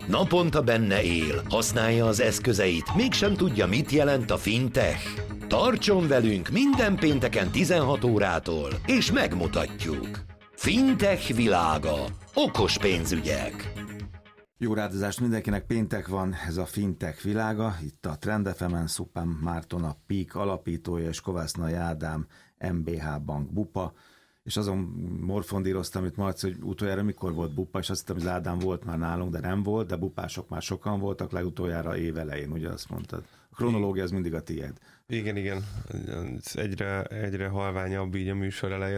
Naponta benne él, használja az eszközeit, mégsem tudja, mit jelent a fintech. Tartson velünk minden pénteken 16 órától, és megmutatjuk. Fintech világa. Okos pénzügyek. Jó rádozást mindenkinek, péntek van, ez a fintech világa, itt a Trend FM-en Szupán Márton, a PEAK alapítója, és Kovásznai Ádám, MBH Bank Bupa, és azon morfondíroztam, amit Marci, hogy utoljára mikor volt Bupa, és azt hittem, hogy Ádám volt már nálunk, de nem volt, de bupások már sokan voltak, legutoljára évelején, ugye azt mondtad. A kronológia az mindig a tiéd. Igen. Egyre halványabb így a műsor eleje,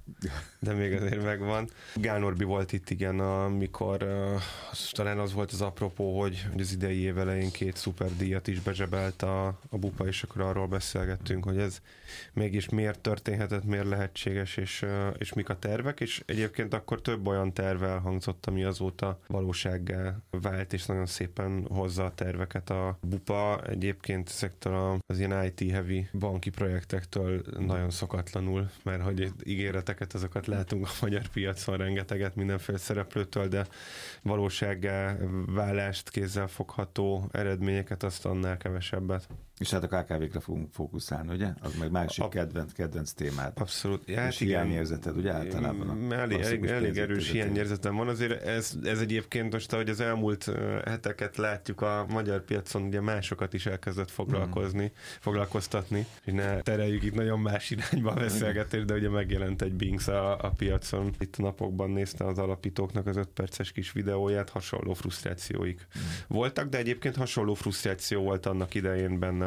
de még azért megvan. Gál Norbi volt itt, igen, amikor talán az volt az apropó, hogy az idei év elején 2 szuperdíjat is bezsebelt a Bupa, és akkor arról beszélgettünk, hogy ez mégis miért történhetett, miért lehetséges, és mik a tervek, és egyébként akkor több olyan terv elhangzott, ami azóta valósággá vált, és nagyon szépen hozza a terveket a Bupa. Egyébként ezektől az ilyen IT-heavy banki projektektől nagyon szokatlanul, mert hogy ígéreteket, azokat látunk a magyar piacon rengeteget mindenféle szereplőtől, de valósággá válást, kézzelfogható eredményeket, azt annál kevesebbet. És hát a KKV-kre fogunk fókuszálni, ugye? Az meg másik kedvenc témád. Abszolút. És hiányérzeted, ugye általában? Elég erős hiányérzetem van. Azért ez egyébként most, ahogy az elmúlt heteket látjuk a magyar piacon, ugye másokat is elkezdett foglalkoztatni, hogy ne tereljük itt nagyon más irányba a beszélgetést, de ugye megjelent egy Bings a piacon. Itt a napokban nézte az alapítóknak az 5 perces kis videóját, hasonló frusztrációik voltak, de egyébként hasonló frusztráció volt annak idején bennem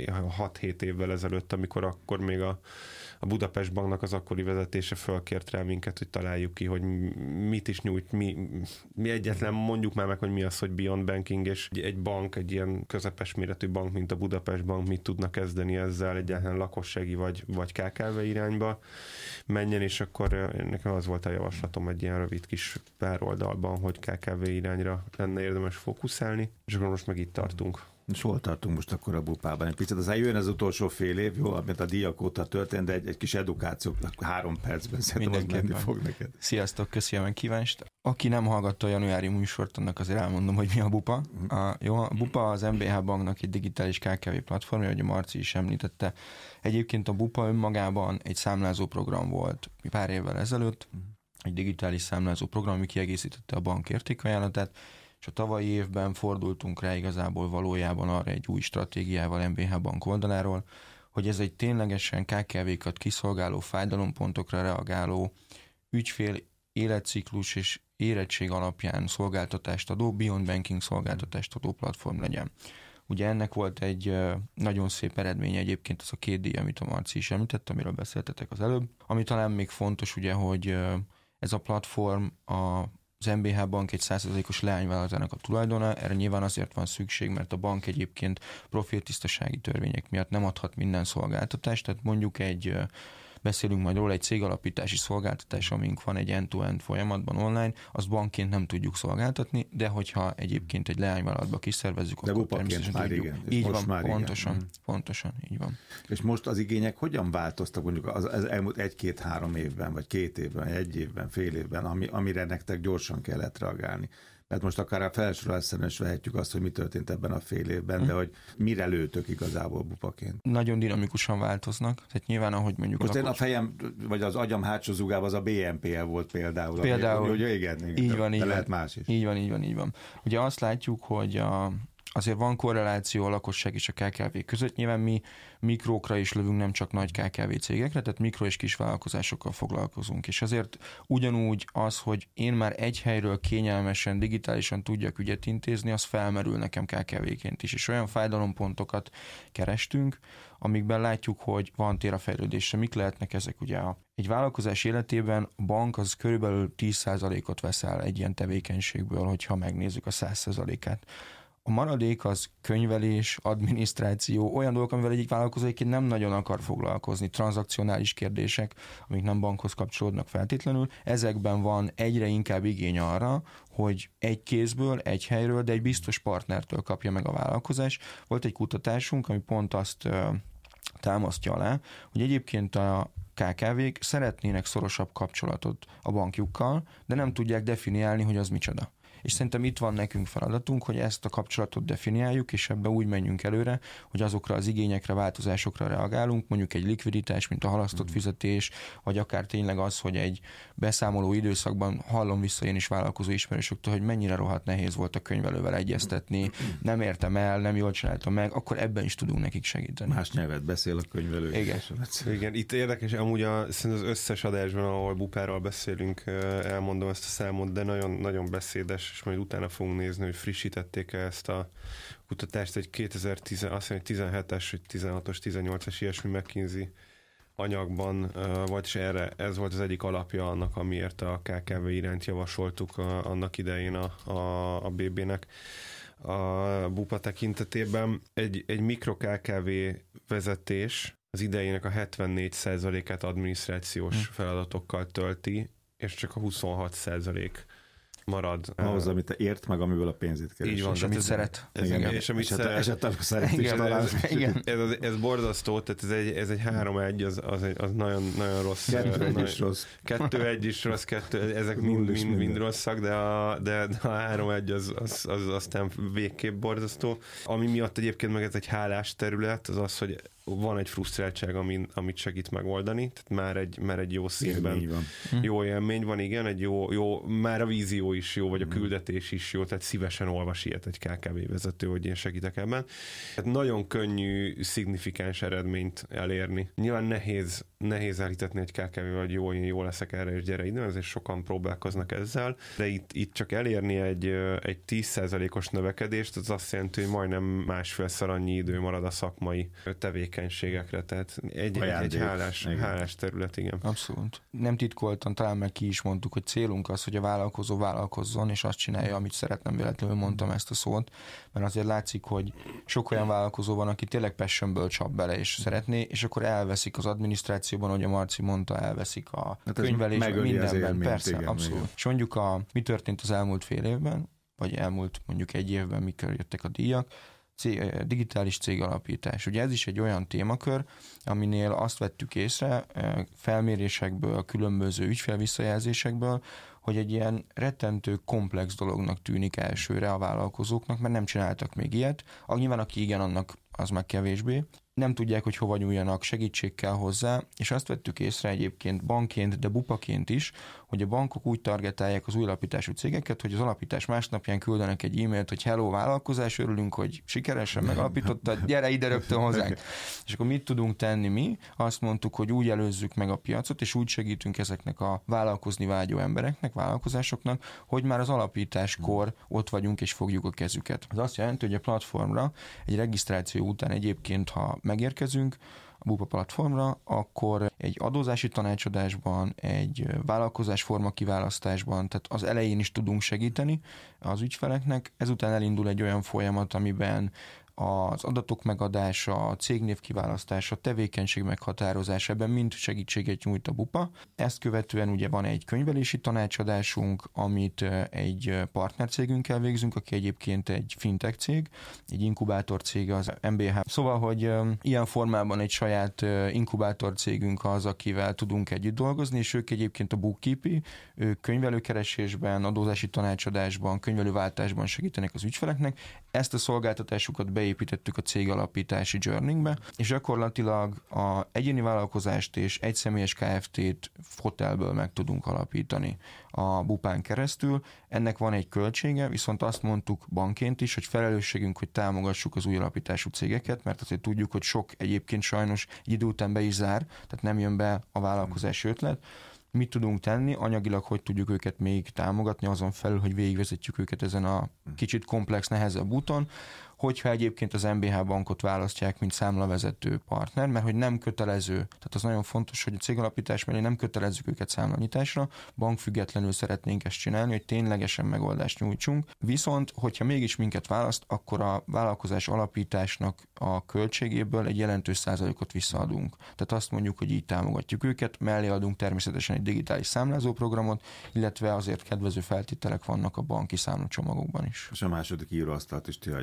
6-7 évvel ezelőtt, amikor akkor még a Budapest Banknak az akkori vezetése fölkért rá minket, hogy találjuk ki, hogy mit is nyújt, mi egyetlen mondjuk már meg, hogy mi az, hogy Beyond Banking, és egy bank, egy ilyen közepes méretű bank, mint a Budapest Bank mit tudna kezdeni ezzel, egyáltalán lakossági vagy KKV irányba menjen, és akkor nekem az volt a javaslatom egy ilyen rövid kis pár oldalban, hogy KKV irányra lenne érdemes fókuszálni, és akkor most meg itt tartunk. És hol tartunk most akkor a Bupában? Egy picit aztán jön az utolsó fél év, jó, amit a díjak óta történt, de egy kis edukáció, 3 percben szerintem az menni fog neked. Sziasztok, köszönöm a kívást. Aki nem hallgatta a januári műsort, annak azért elmondom, hogy mi a Bupa. A Bupa az MBH Banknak egy digitális KKV platformja, ahogy a Marci is említette. Egyébként a Bupa önmagában egy számlázó program volt pár évvel ezelőtt, egy digitális számlázó program, ami kiegészítette a bank értékajánlatát, és a tavalyi évben fordultunk rá igazából valójában arra egy új stratégiával MBH Bank oldaláról, hogy ez egy ténylegesen KKV-kat kiszolgáló, fájdalompontokra reagáló, ügyfél életciklus és érettség alapján szolgáltatást adó, Beyond Banking szolgáltatást adó platform legyen. Ugye ennek volt egy nagyon szép eredménye egyébként az a 2 díj, amit a Marci is említett, amiről beszéltetek az előbb. Ami talán még fontos, ugye, hogy ez a platform az MBH Bank egy 100%-os leányvállalatának a tulajdona, erre nyilván azért van szükség, mert a bank egyébként profiltisztasági törvények miatt nem adhat minden szolgáltatást, tehát mondjuk beszélünk majd róla, egy cégalapítási szolgáltatás, amink van egy end-to-end folyamatban online, azt bankként nem tudjuk szolgáltatni, de hogyha egyébként egy leányvállalatba kiszervezzük, de akkor természetesen már tudjuk. Igen. Így most van, már pontosan, így van. És most az igények hogyan változtak mondjuk az elmúlt 1-2-3 évben, vagy 2 évben, 1 évben, fél évben, amire nektek gyorsan kellett reagálni? Mert most akár a felsorolásszerűen is vehetjük azt, hogy mi történt ebben a fél évben, de hogy mire lőtök igazából Bupaként? Nagyon dinamikusan változnak, tehát nyilván, ahogy mondjuk... Most én a fejem, vagy az agyam hátsó zugában az a BNPL volt például. Hogy igen, így van, de lehet más is. Így van. Ugye azt látjuk, hogy azért van korreláció a lakosság és a KKV között. Nyilván mi mikrókra is lövünk, nem csak nagy KKV cégekre, tehát mikro és kis vállalkozásokkal foglalkozunk. És azért ugyanúgy az, hogy én már egy helyről kényelmesen, digitálisan tudjak ügyet intézni, az felmerül nekem KKV-ként is. És olyan fájdalompontokat kerestünk, amikben látjuk, hogy van tér a fejlődésre. Mik lehetnek ezek? Ugye egy vállalkozás életében a bank az körülbelül 10%-ot vesz el egy ilyen tevékenységből, hogyha megnézzük a 100%-át. A maradék az könyvelés, adminisztráció, olyan dolgok, amivel egyik vállalkozó egyébként nem nagyon akar foglalkozni, tranzakcionális kérdések, amik nem bankhoz kapcsolódnak feltétlenül. Ezekben van egyre inkább igény arra, hogy egy kézből, egy helyről, de egy biztos partnertől kapja meg a vállalkozás. Volt egy kutatásunk, ami pont azt támasztja alá, hogy egyébként a KKV-k szeretnének szorosabb kapcsolatot a bankjukkal, de nem tudják definiálni, hogy az micsoda. és szerintem itt van nekünk feladatunk, hogy ezt a kapcsolatot definiáljuk, és ebbe úgy menjünk előre, hogy azokra az igényekre, változásokra reagálunk, mondjuk egy likviditás, mint a halasztott fizetés, vagy akár tényleg az, hogy egy beszámoló időszakban hallom vissza én is vállalkozó ismerősöktől, hogy mennyire rohadt nehéz volt a könyvelővel egyeztetni, nem értem el, nem jól csináltam meg, akkor ebben is tudunk nekik segíteni. Más nyelvet beszél a könyvelő. Igen, itt érdekes, amúgy szerintem az összes adásban, ahol bupáról beszélünk, elmondom ezt a számot, de nagyon, nagyon beszédes, és majd utána fogunk nézni, hogy frissítették ezt a kutatást, egy 2017-es, vagy 16-os, 18-as ilyesmi McKinsey anyagban volt, és ez volt az egyik alapja annak, amiért a KKV iránt javasoltuk annak idején a BB-nek a BUPA tekintetében. Egy mikro KKV vezetés az idejének a 74%-át adminisztrációs feladatokkal tölti, és csak a 26% marad. Ahhoz, amit ért meg, amiből a pénzét keres. Így van, és amit szeret. És amit szeret. Esetleg szeret is talán. Ez borzasztó, tehát ez egy 3-1, az nagyon, nagyon rossz. 2-1 is rossz. 2-1 is rossz, ezek mind rosszak, de a 3-1 az aztán végképp borzasztó. Ami miatt egyébként meg ez egy hálás terület, az, hogy van egy frusztráltság, amit segít megoldani, tehát már egy jó színben jó élmény van, igen, egy jó, már a vízió is jó, vagy a küldetés is jó, tehát szívesen olvas ilyet egy KKV vezető, hogy én segítek ebben. Tehát nagyon könnyű, szignifikáns eredményt elérni. Nyilván nehéz elhitetni egy KKV-vel, hogy én jó leszek erre, és gyere ide, ezért sokan próbálkoznak ezzel, de itt csak elérni egy 10%-os növekedést, az azt jelenti, hogy majdnem másfélszer annyi idő marad a szakmai tevékenységekre, tehát egy hálás terület, igen. Abszolút. Nem titkoltan, talán meg ki is mondtuk, hogy célunk az, hogy a vállalkozó vállalkozzon, és azt csinálja, amit szeret, nem véletlenül mondtam ezt a szót, mert azért látszik, hogy sok olyan vállalkozó van, aki tényleg passionből csap bele, és szeretné, és akkor elveszik az adminisztrációban, hogy a Marci mondta, elveszik a könyvelésben, mindenben, persze, igen, abszolút. Igen. És mondjuk mi történt az elmúlt fél évben, vagy elmúlt mondjuk egy évben, mikor jöttek a díjak, digitális cégalapítás. Ugye ez is egy olyan témakör, aminél azt vettük észre felmérésekből, különböző ügyfélvisszajelzésekből, hogy egy ilyen rettentő komplex dolognak tűnik elsőre a vállalkozóknak, mert nem csináltak még ilyet. Nyilván aki igen, annak az meg kevésbé. Nem tudják, hogy hova nyúljanak, segítség kell hozzá, és azt vettük észre egyébként bankként, de bupaként is, hogy a bankok úgy targetálják az új alapítású cégeket, hogy az alapítás másnapján küldenek egy e-mailt, hogy hello vállalkozás, örülünk, hogy sikeresen megalapítottad, gyere ide rögtön hozzánk. És akkor mit tudunk tenni mi? Azt mondtuk, hogy úgy előzzük meg a piacot, és úgy segítünk ezeknek a vállalkozni vágyó embereknek, vállalkozásoknak, hogy már az alapításkor ott vagyunk és fogjuk a kezüket. Ez azt jelenti, hogy a platformra egy regisztráció után egyébként, ha megérkezünk a BUPA platformra, akkor egy adózási tanácsadásban, egy vállalkozásforma kiválasztásban, tehát az elején is tudunk segíteni az ügyfeleknek, ezután elindul egy olyan folyamat, amiben az adatok megadása, a cégnév kiválasztása, tevékenység meghatározása, ebben mind segítséget nyújt a BUPA. Ezt követően ugye van egy könyvelési tanácsadásunk, amit egy partnercégünkkel végzünk, aki egyébként egy fintech cég, egy inkubátor cége az MBH. Szóval, hogy ilyen formában egy saját inkubátor cégünk az, akivel tudunk együtt dolgozni, és ők egyébként a bookkeeping, ők könyvelőkeresésben, adózási tanácsadásban, könyvelőváltásban segítenek az ügyfeleknek. Ezt a szolgáltatásukat beépítettük a cégalapítási journey-be, és gyakorlatilag a egyéni vállalkozást és egyszemélyes Kft-t hotelből meg tudunk alapítani a BUPán keresztül. Ennek van egy költsége, viszont azt mondtuk bankként is, hogy felelősségünk, hogy támogassuk az új alapítású cégeket, mert azért tudjuk, hogy sok egyébként sajnos idő után be is zár, tehát nem jön be a vállalkozási ötlet. Mit tudunk tenni, anyagilag hogy tudjuk őket még támogatni, azon felül, hogy végigvezetjük őket ezen a kicsit komplex, nehezebb úton, hogyha egyébként az MBH bankot választják, mint számlavezető partner, mert hogy nem kötelező, tehát az nagyon fontos, hogy a cégalapítás mellé nem kötelezzük őket számlanyításra, bankfüggetlenül szeretnénk ezt csinálni, hogy ténylegesen megoldást nyújtsunk. Viszont, hogyha mégis minket választ, akkor a vállalkozás alapításnak a költségéből egy jelentős százalékot visszaadunk. Tehát azt mondjuk, hogy így támogatjuk őket, mellé adunk természetesen egy digitális számlázóprogramot, illetve azért kedvező feltételek vannak a banki számlacsomagokban is. És a második íróasztalt is ti adjátok, ugye?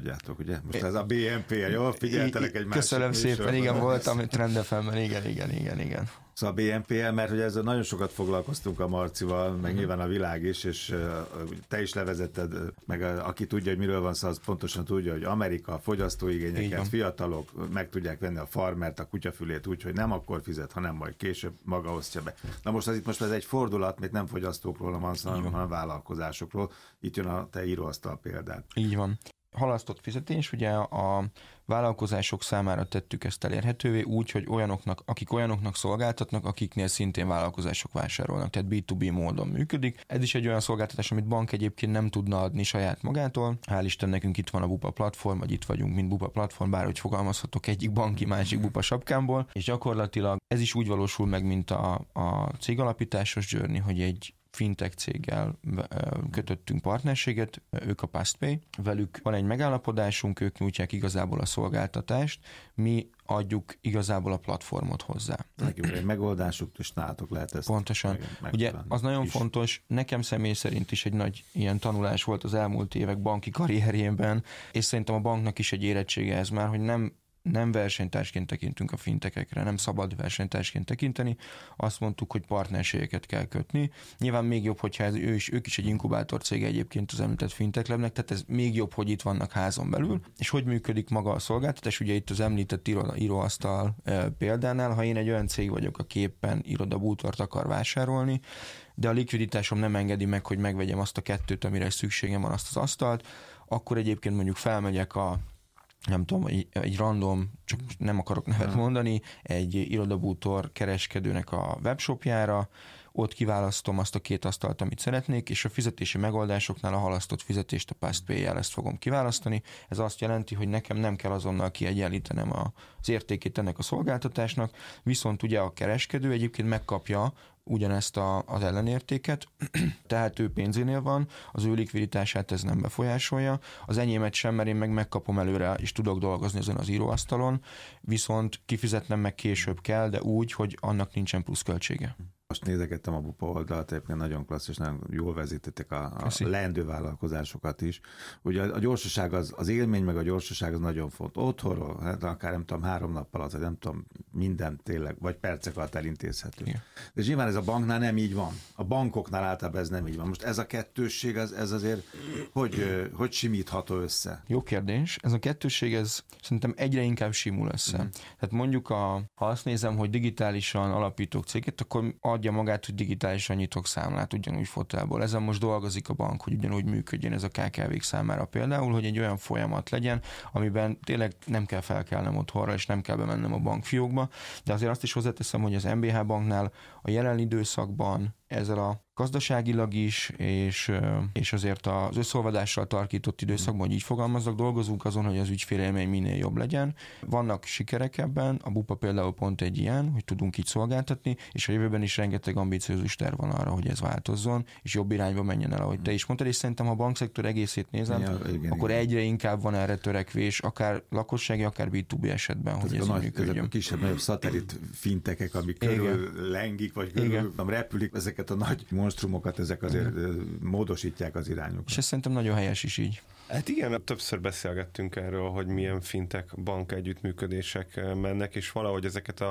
ugye? Most ez a BNP, jól figyeltelek egy másik. Köszönöm szépen, igen, voltam Trend FM-ben, igen. Szóval a BNPL, mert ugye ezzel nagyon sokat foglalkoztunk a Marcival, meg nyilván a világ is, és te is levezetted, meg aki tudja, hogy miről van szó, az pontosan tudja, hogy Amerika fogyasztóigényeket, fiatalok meg tudják venni a farmert, a kutyafülét úgy, hogy nem akkor fizet, hanem majd később maga osztja be. Na most ez egy fordulat, még nem fogyasztókról van szó, hanem vállalkozásokról. Itt jön a te íróasztal példát. Így van. Halasztott fizetés, ugye a vállalkozások számára tettük ezt elérhetővé úgy, hogy akik olyanoknak szolgáltatnak, akiknél szintén vállalkozások vásárolnak, tehát B2B módon működik. Ez is egy olyan szolgáltatás, amit bank egyébként nem tudna adni saját magától. Hál' Isten, nekünk itt van a Bupa platform, vagy itt vagyunk, mint Bupa platform, bárhogy fogalmazhatok, egyik banki, másik Bupa sapkámból, és gyakorlatilag ez is úgy valósul meg, mint a cégalapításos journey, hogy egy fintech céggel kötöttünk partnerséget, ők a PastPay, velük van egy megállapodásunk, ők nyújtják igazából a szolgáltatást, mi adjuk igazából a platformot hozzá. Nekünk egy megoldásuk, és nálatok lehet ezt. Pontosan. Ugye az nagyon fontos, nekem személy szerint is egy nagy ilyen tanulás volt az elmúlt évek banki karrierjében, és szerintem a banknak is egy érettsége ez már, hogy nem versenytársként tekintünk a fintekekre, nem szabad versenytársként tekinteni, azt mondtuk, hogy partnerségeket kell kötni. Nyilván még jobb, hogyha ők is egy inkubátor cég egyébként az említett Fintech Labnek, tehát ez még jobb, hogy itt vannak házon belül. És hogy működik maga a szolgáltatás? Ugye itt az említett íróasztal példánál, ha én egy olyan cég vagyok, aki éppen irodabútort akar vásárolni, de a likviditásom nem engedi meg, hogy megvegyem azt a kettőt, amire szükségem van, azt az asztalt, akkor egyébként mondjuk felmegyek nem tudom, egy random, csak nem akarok nevet mondani, egy irodabútor kereskedőnek a webshopjára, ott kiválasztom azt a két asztalt, amit szeretnék, és a fizetési megoldásoknál a halasztott fizetést a PastPay-jel ezt fogom kiválasztani. Ez azt jelenti, hogy nekem nem kell azonnal kiegyenlítenem az értékét ennek a szolgáltatásnak, viszont ugye a kereskedő egyébként megkapja ugyanezt az ellenértéket, tehát ő pénzénél van, az ő likviditását ez nem befolyásolja, az enyémet sem, mert én megkapom előre, és tudok dolgozni ezen az íróasztalon, viszont kifizetnem meg később kell, de úgy, hogy annak nincsen pluszköltsége. Most nézegettem a Bupa oldalt, egyébként nagyon klassz, és nagyon jól vezetettek a leendő vállalkozásokat is. Ugye a gyorsaság, az élmény, meg a gyorsaság az nagyon fontos. Otthonról, hát akár nem tudom, 3 nappal alatt, nem tudom, minden tényleg, vagy percek alatt elintézhető. Igen. De nyilván ez a banknál nem így van. A bankoknál általában ez nem így van. Most ez a kettősség, ez azért hogy simítható össze? Jó kérdés. Ez a kettősség, ez szerintem egyre inkább simul össze. Tehát mondjuk, ha azt nézem, hogy digitálisan alapítok céget, akkor adja magát, hogy digitálisan nyitok számlát, ugyanúgy fotelból. Ezen most dolgozik a bank, hogy ugyanúgy működjön ez a KKV-k számára például, hogy egy olyan folyamat legyen, amiben tényleg nem kell felkelnem otthonra, és nem kell bemennem a bankfiókba, de azért azt is hozzáteszem, hogy az MBH banknál a jelen időszakban ezzel a gazdaságilag is, és azért az összeolvadással tarkított időszakban, hogy így fogalmazzak, dolgozunk azon, hogy az ügyfélélmény minél jobb legyen. Vannak sikerek ebben, a Bupa például pont egy ilyen, hogy tudunk így szolgáltatni, és a jövőben is rengeteg ambiciózus terv van arra, hogy ez változzon, és jobb irányba menjen el, ahogy te is mondtad, és szerintem ha a bankszektor egészét nézem, akkor egyre inkább van erre törekvés, akár lakossági, akár B2B esetben, hogy ez működjön. Ezek a kisebb-nagyobb szatellit fintekek, amik körül lengik, vagy körül repülik, ezeket a nagy monstrumokat, ezek azért módosítják az irányukat. És ez szerintem nagyon helyes is így. Hát igen, többször beszélgettünk erről, hogy milyen fintech bank együttműködések mennek, és valahogy ezeket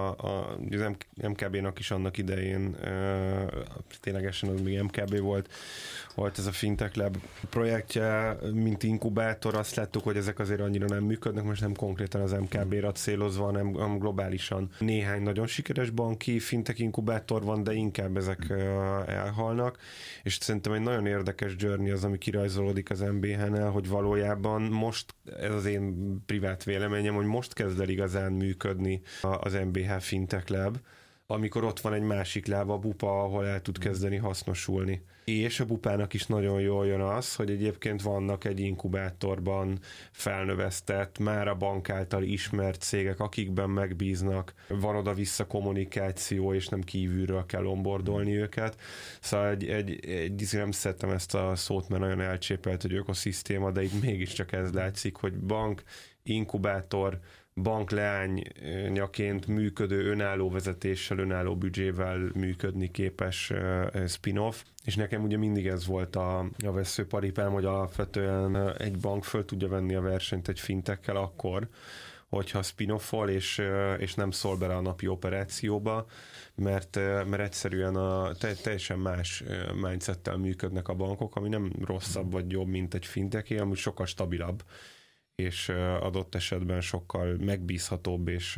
az MKB-nak is annak idején ténylegesen az még MKB volt ez a Fintech Lab projektje, mint inkubátor, azt láttuk, hogy ezek azért annyira nem működnek, most nem konkrétan az MKB-ra célozva, hanem globálisan. Néhány nagyon sikeres banki fintech inkubátor van, de inkább ezek elhalnak, és szerintem egy nagyon érdekes journey az, ami kirajzolódik az MBH-nál, hogy valójában most, ez az én privát véleményem, hogy most kezd el igazán működni az MBH Fintech Lab, amikor ott van egy másik láb, a Bupa, ahol el tud kezdeni hasznosulni. És a Bupának is nagyon jól jön az, hogy egyébként vannak egy inkubátorban felnövesztett, már a bank által ismert cégek, akikben megbíznak, van oda-vissza kommunikáció, és nem kívülről kell onboardolni őket. Szóval nem szerettem ezt a szót, mert nagyon elcsépelt, hogy ökoszisztéma, de itt mégiscsak ez látszik, hogy bank, inkubátor, bankleányaként működő, önálló vezetéssel, önálló büdzsével működni képes spin-off, és nekem ugye mindig ez volt a veszőparipám, hogy alapvetően egy bank föl tudja venni a versenyt egy fintekkel akkor, hogyha spin-offol, és nem szól bele a napi operációba, mert egyszerűen teljesen más mindsettel működnek a bankok, ami nem rosszabb vagy jobb, mint egy finteké, ami sokkal stabilabb, és adott esetben sokkal megbízhatóbb, és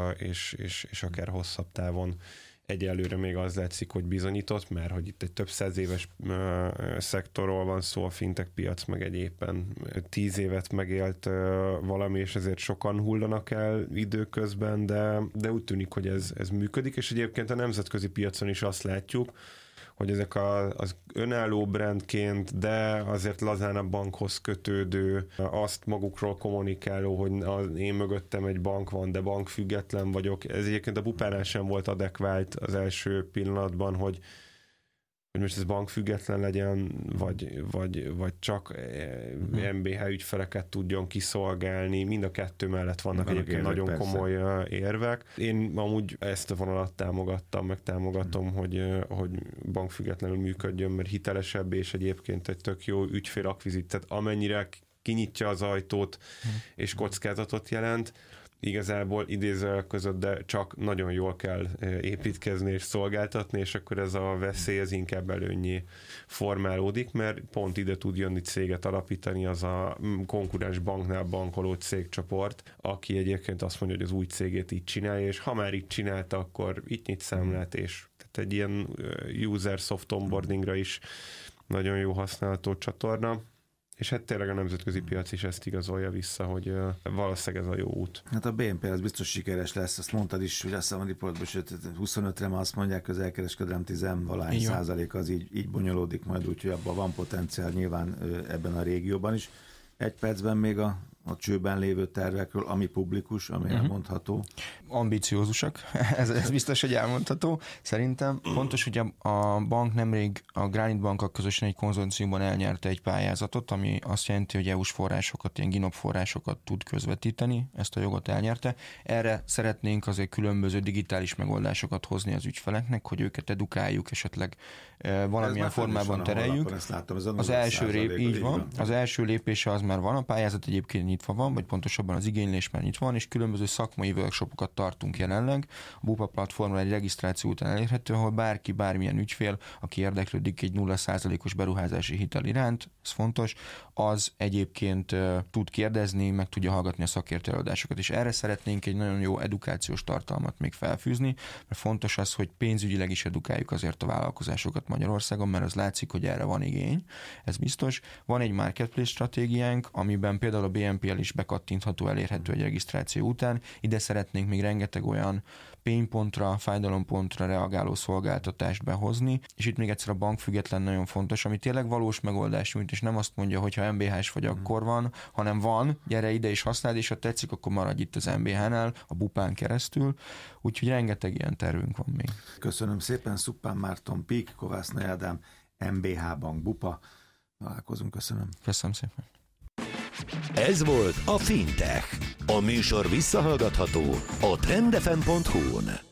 akár hosszabb távon egyelőre még az látszik, hogy bizonyított, mert hogy itt egy több 100 éves szektorról van szó, a fintech piac meg egy éppen 10 évet megélt valami, és ezért sokan hullanak el időközben, de úgy tűnik, hogy ez működik, és egyébként a nemzetközi piacon is azt látjuk, hogy ezek az önálló brandként, de azért lazán a bankhoz kötődő, azt magukról kommunikáló, hogy én mögöttem egy bank van, de bankfüggetlen vagyok. Ez egyébként a Bupánál sem volt adekvált az első pillanatban, hogy most ez bankfüggetlen legyen, vagy csak MBH ügyfeleket tudjon kiszolgálni. Mind a kettő mellett vannak egyébként nagyon persze. Komoly érvek. Én amúgy ezt a vonalat támogatom, hogy bankfüggetlenül működjön, mert hitelesebb, és egyébként egy tök jó ügyfélakvizit, tehát amennyire kinyitja az ajtót, és kockázatot jelent, igazából idézőjelek között, de csak nagyon jól kell építkezni és szolgáltatni, és akkor ez a veszély az inkább előnyé formálódik, mert pont ide tud jönni céget alapítani az a konkurens banknál bankoló cégcsoport, aki egyébként azt mondja, hogy az új cégét így csinálja, és ha már így csinálta, akkor itt nyit számlát, és tehát egy ilyen user soft onboardingra is nagyon jó használható csatorna. És hát tényleg a nemzetközi piac is ezt igazolja vissza, hogy valószínűleg ez a jó út. Hát a BNP az biztos sikeres lesz, azt mondtad is, hogy azt hiszem a riportban, sőt 25-re már azt mondják, az elkereskedelem 10-valahány százalék az így bonyolódik majd, úgyhogy abban van potenciál nyilván ebben a régióban is. Egy percben még a csőben lévő tervekről, ami publikus, ami elmondható. Ambiciózusak, ez biztos, hogy elmondható. Szerintem fontos, hogy a bank nemrég a Granite Bankkal közösen egy konzorciumban elnyerte egy pályázatot, ami azt jelenti, hogy EU-s forrásokat, ilyen GINOP forrásokat tud közvetíteni, ezt a jogot elnyerte. Erre szeretnénk azért különböző digitális megoldásokat hozni az ügyfeleknek, hogy őket edukáljuk, esetleg valamilyen formában tereljük. Az első lépése az már van, a pályázat egyébként nyitva van, vagy pontosabban az igénylés már nyitva van, és különböző szakmai workshopokat tartunk jelenleg. A Bupa platformon egy regisztráció után elérhető, ahol bárki, bármilyen ügyfél, aki érdeklődik egy 0%-os beruházási hitel iránt, ez fontos, az egyébként tud kérdezni, meg tudja hallgatni a szakértő előadásokat, és erre szeretnénk egy nagyon jó edukációs tartalmat még felfűzni, mert fontos az, hogy pénzügyileg is edukáljuk azért a vállalkozásokat Magyarországon, mert az látszik, hogy erre van igény, ez biztos. Van egy marketplace stratégiánk, amiben például a BNPL is bekattintható, elérhető egy regisztráció után. Ide szeretnénk még rengeteg olyan painpontra, fájdalompontra reagáló szolgáltatást behozni, és itt még egyszer a bank független nagyon fontos, ami tényleg valós megoldás nyújt, és nem azt mondja, hogy ha MBH-s vagy, akkor van, hanem van, gyere ide és használd, és ha tetszik, akkor maradj itt az MBH-nál, a Bupán keresztül, úgyhogy rengeteg ilyen tervünk van még. Köszönöm szépen, Szuppán Márton, Pík, Kovásznai Ádám, MBH Bank, Bupa. Találkozunk, köszönöm. Köszönöm szépen. Ez volt a Fintech. A műsor visszahallgatható a trendfm.hu-n.